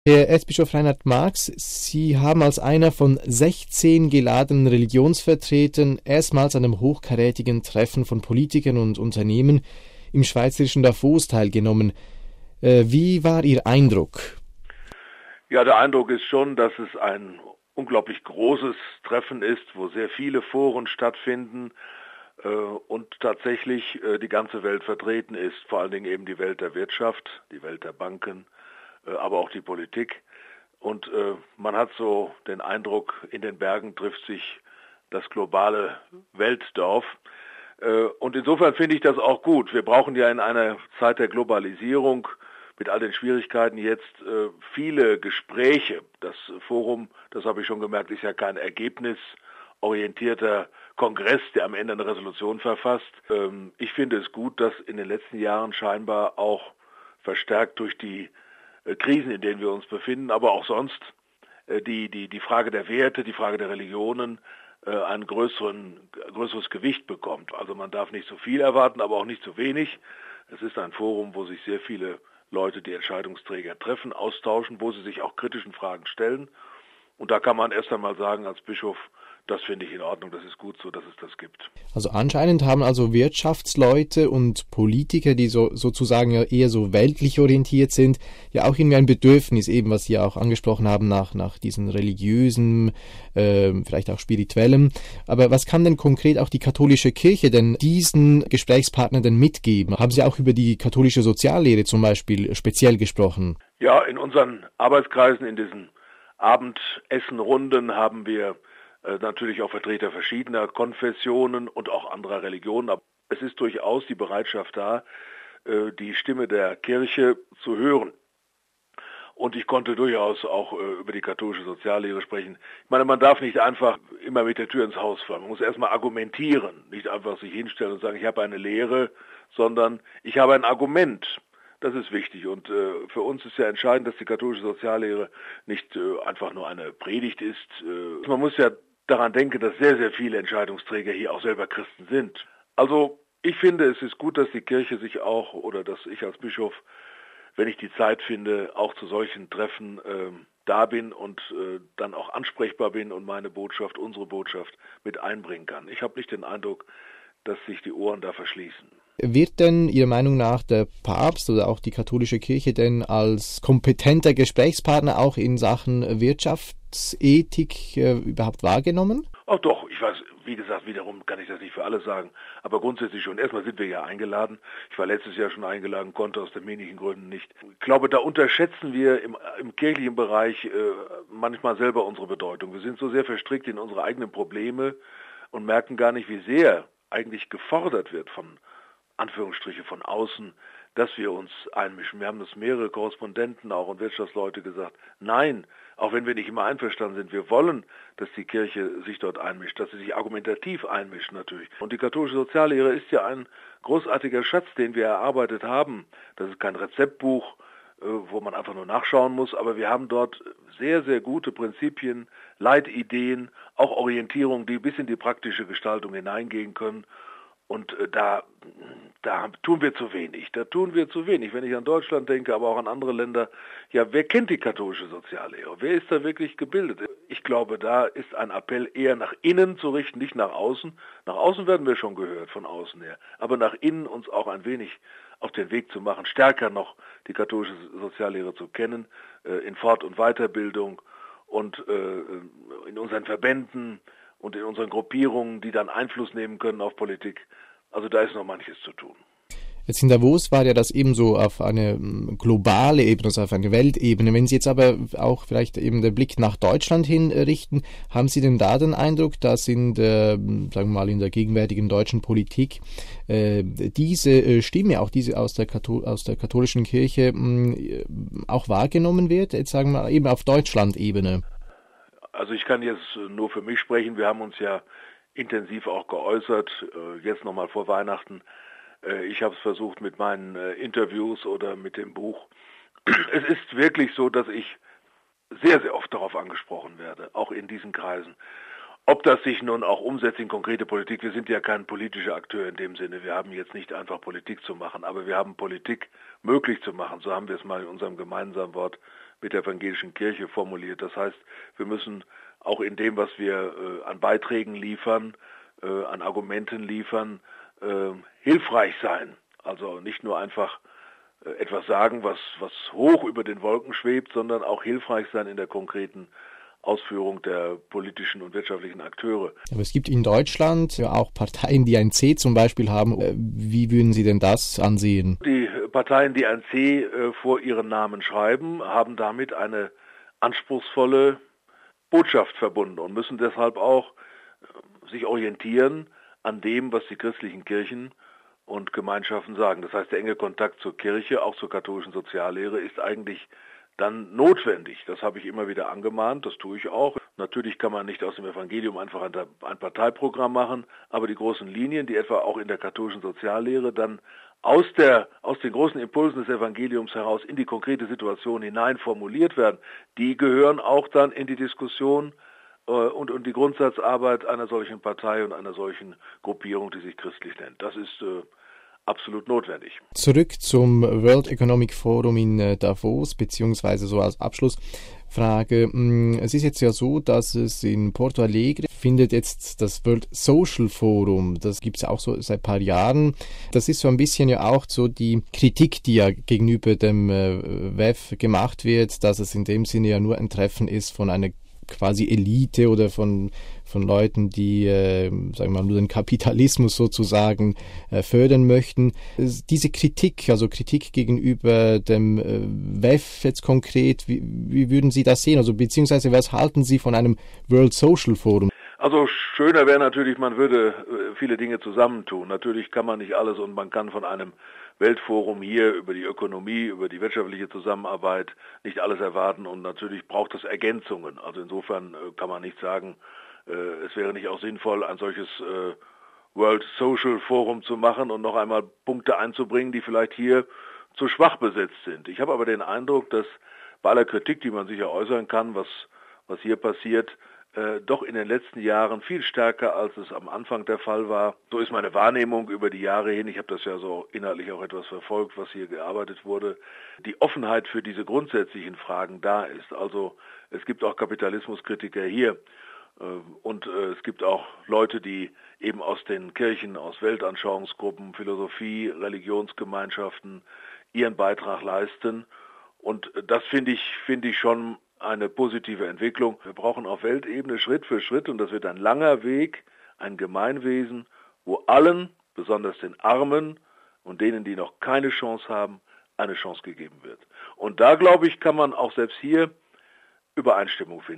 Herr Erzbischof Reinhard Marx, Sie haben als einer von 16 geladenen Religionsvertretern erstmals an einem hochkarätigen Treffen von Politikern und Unternehmen im schweizerischen Davos teilgenommen. Wie war Ihr Eindruck? Ja, der Eindruck ist schon, dass es ein unglaublich großes Treffen ist, wo sehr viele Foren stattfinden und tatsächlich die ganze Welt vertreten ist, vor allen Dingen eben die Welt der Wirtschaft, die Welt der Banken, aber auch die Politik. Und man hat so den Eindruck, in den Bergen trifft sich das globale Weltdorf. Und insofern finde ich das auch gut. Wir brauchen ja in einer Zeit der Globalisierung mit all den Schwierigkeiten jetzt viele Gespräche. Das Forum, das habe ich schon gemerkt, ist ja kein ergebnisorientierter Kongress, der am Ende eine Resolution verfasst. Ich finde es gut, dass in den letzten Jahren scheinbar auch verstärkt durch die Krisen, in denen wir uns befinden, aber auch sonst die Frage der Werte, die Frage der Religionen ein größeres Gewicht bekommt. Also man darf nicht so viel erwarten, aber auch nicht so wenig. Es ist ein Forum, wo sich sehr viele Leute, die Entscheidungsträger treffen, austauschen, wo sie sich auch kritischen Fragen stellen. Und da kann man erst einmal sagen als Bischof, das finde ich in Ordnung, das ist gut so, dass es das gibt. Also anscheinend haben also Wirtschaftsleute und Politiker, die sozusagen ja eher so weltlich orientiert sind, ja auch irgendwie ein Bedürfnis, eben was Sie auch angesprochen haben, nach diesen religiösen, vielleicht auch spirituellem. Aber was kann denn konkret auch die katholische Kirche denn diesen Gesprächspartnern denn mitgeben? Haben Sie auch über die katholische Soziallehre zum Beispiel speziell gesprochen? Ja, in unseren Arbeitskreisen, in diesen Abendessenrunden haben wir natürlich auch Vertreter verschiedener Konfessionen und auch anderer Religionen. Aber es ist durchaus die Bereitschaft da, die Stimme der Kirche zu hören. Und ich konnte durchaus auch über die katholische Soziallehre sprechen. Ich meine, man darf nicht einfach immer mit der Tür ins Haus fallen. Man muss erstmal argumentieren, nicht einfach sich hinstellen und sagen, ich habe eine Lehre, sondern ich habe ein Argument. Das ist wichtig und für uns ist ja entscheidend, dass die katholische Soziallehre nicht einfach nur eine Predigt ist. Man muss ja daran denken, dass sehr, sehr viele Entscheidungsträger hier auch selber Christen sind. Also ich finde, es ist gut, dass die Kirche sich auch oder dass ich als Bischof, wenn ich die Zeit finde, auch zu solchen Treffen da bin und dann auch ansprechbar bin und meine Botschaft, unsere Botschaft mit einbringen kann. Ich habe nicht den Eindruck, dass sich die Ohren da verschließen. Wird denn Ihrer Meinung nach der Papst oder auch die katholische Kirche denn als kompetenter Gesprächspartner auch in Sachen Wirtschaftsethik überhaupt wahrgenommen? Ach doch, ich weiß, wie gesagt, wiederum kann ich das nicht für alle sagen, aber grundsätzlich schon. Erstmal sind wir ja eingeladen. Ich war letztes Jahr schon eingeladen, konnte aus terminlichen Gründen nicht. Ich glaube, da unterschätzen wir im kirchlichen Bereich manchmal selber unsere Bedeutung. Wir sind so sehr verstrickt in unsere eigenen Probleme und merken gar nicht, wie sehr eigentlich gefordert wird von Anführungsstriche von außen, dass wir uns einmischen. Wir haben das mehrere Korrespondenten auch und Wirtschaftsleute gesagt. Nein, auch wenn wir nicht immer einverstanden sind, wir wollen, dass die Kirche sich dort einmischt, dass sie sich argumentativ einmischt natürlich. Und die katholische Soziallehre ist ja ein großartiger Schatz, den wir erarbeitet haben. Das ist kein Rezeptbuch, wo man einfach nur nachschauen muss, aber wir haben dort sehr, sehr gute Prinzipien, Leitideen, auch Orientierungen, die bis in die praktische Gestaltung hineingehen können. Und da tun wir zu wenig. Da tun wir zu wenig. Wenn ich an Deutschland denke, aber auch an andere Länder, ja, wer kennt die katholische Soziallehre? Wer ist da wirklich gebildet? Ich glaube, da ist ein Appell eher nach innen zu richten, nicht nach außen. Nach außen werden wir schon gehört, von außen her. Aber nach innen uns auch ein wenig auf den Weg zu machen, stärker noch die katholische Soziallehre zu kennen, in Fort- und Weiterbildung und in unseren Verbänden und in unseren Gruppierungen, die dann Einfluss nehmen können auf Politik. Also da ist noch manches zu tun. Jetzt in Davos war ja das eben so auf eine globale Ebene, also auf eine Weltebene. Wenn Sie jetzt aber auch vielleicht eben den Blick nach Deutschland hin richten, haben Sie denn da den Eindruck, dass in der, sagen wir mal, in der gegenwärtigen deutschen Politik diese Stimme, auch diese aus der katholischen Kirche, auch wahrgenommen wird? Jetzt sagen wir mal eben auf Deutschland-Ebene. Also ich kann jetzt nur für mich sprechen. Wir haben uns ja intensiv auch geäußert, jetzt nochmal vor Weihnachten. Ich habe es versucht mit meinen Interviews oder mit dem Buch. Es ist wirklich so, dass ich sehr, sehr oft darauf angesprochen werde, auch in diesen Kreisen. Ob das sich nun auch umsetzt in konkrete Politik, wir sind ja kein politischer Akteur in dem Sinne. Wir haben jetzt nicht einfach Politik zu machen, aber wir haben Politik möglich zu machen. So haben wir es mal in unserem gemeinsamen Wort mit der evangelischen Kirche formuliert. Das heißt, wir müssen auch in dem, was wir an Beiträgen liefern, an Argumenten liefern, hilfreich sein. Also nicht nur einfach etwas sagen, was hoch über den Wolken schwebt, sondern auch hilfreich sein in der konkreten Ausführung der politischen und wirtschaftlichen Akteure. Aber es gibt in Deutschland ja auch Parteien, die ein C zum Beispiel haben. Wie würden Sie denn das ansehen? Die Parteien, die ein C vor ihren Namen schreiben, haben damit eine anspruchsvolle Botschaft verbunden und müssen deshalb auch sich orientieren an dem, was die christlichen Kirchen und Gemeinschaften sagen. Das heißt, der enge Kontakt zur Kirche, auch zur katholischen Soziallehre, ist eigentlich dann notwendig. Das habe ich immer wieder angemahnt, das tue ich auch. Natürlich kann man nicht aus dem Evangelium einfach ein Parteiprogramm machen, aber die großen Linien, die etwa auch in der katholischen Soziallehre dann aus den großen Impulsen des Evangeliums heraus in die konkrete Situation hinein formuliert werden, die gehören auch dann in die Diskussion und die Grundsatzarbeit einer solchen Partei und einer solchen Gruppierung, die sich christlich nennt. Das ist absolut notwendig. Zurück zum World Economic Forum in Davos, beziehungsweise so als Abschlussfrage. Es ist jetzt ja so, dass es in Porto Alegre findet jetzt das World Social Forum. Das gibt es auch so seit ein paar Jahren. Das ist so ein bisschen ja auch so die Kritik, die ja gegenüber dem WEF gemacht wird, dass es in dem Sinne ja nur ein Treffen ist von einer quasi Elite oder von Leuten, die, sagen wir mal, nur den Kapitalismus sozusagen fördern möchten. Diese Kritik, also Kritik gegenüber dem WEF jetzt konkret, wie würden Sie das sehen? Also beziehungsweise was halten Sie von einem World Social Forum? Also schöner wäre natürlich, man würde viele Dinge zusammentun. Natürlich kann man nicht alles und man kann von einem Weltforum hier über die Ökonomie, über die wirtschaftliche Zusammenarbeit nicht alles erwarten und natürlich braucht es Ergänzungen. Also insofern kann man nicht sagen, es wäre nicht auch sinnvoll, ein solches World Social Forum zu machen und noch einmal Punkte einzubringen, die vielleicht hier zu schwach besetzt sind. Ich habe aber den Eindruck, dass bei aller Kritik, die man sicher äußern kann, was hier passiert, doch in den letzten Jahren viel stärker, als es am Anfang der Fall war. So ist meine Wahrnehmung über die Jahre hin. Ich habe das ja so inhaltlich auch etwas verfolgt, was hier gearbeitet wurde. Die Offenheit für diese grundsätzlichen Fragen da ist. Also es gibt auch Kapitalismuskritiker hier und es gibt auch Leute, die eben aus den Kirchen, aus Weltanschauungsgruppen, Philosophie, Religionsgemeinschaften ihren Beitrag leisten. Und das finde ich schon eine positive Entwicklung. Wir brauchen auf Weltebene Schritt für Schritt, und das wird ein langer Weg, ein Gemeinwesen, wo allen, besonders den Armen und denen, die noch keine Chance haben, eine Chance gegeben wird. Und da, glaube ich, kann man auch selbst hier Übereinstimmung finden.